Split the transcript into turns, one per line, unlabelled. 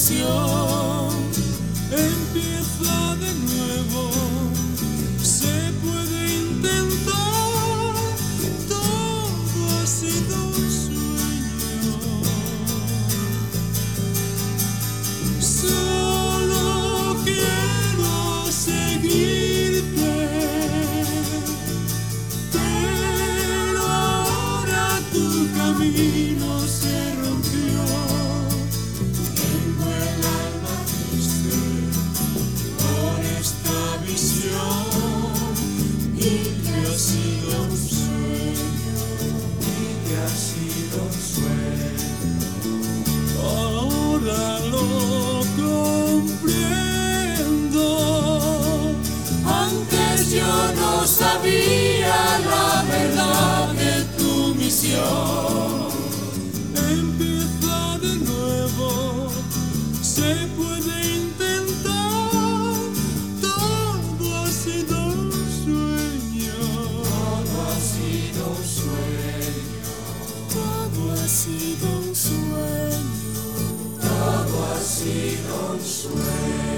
misión. Empieza de nuevo, se puede intentar, todo ha sido un sueño. Solo quiero seguirte, pero ahora tu camino se rompió. Tengo el alma triste por esta visión y que ha sido un sueño, y que ha sido un sueño. Ahora lo comprendo. Antes yo no sabía la verdad de tu misión. Empieza de nuevo, se puede intentar, todo ha sido un sueño. Todo ha sido un sueño. Todo ha sido un sueño. Todo ha sido un sueño.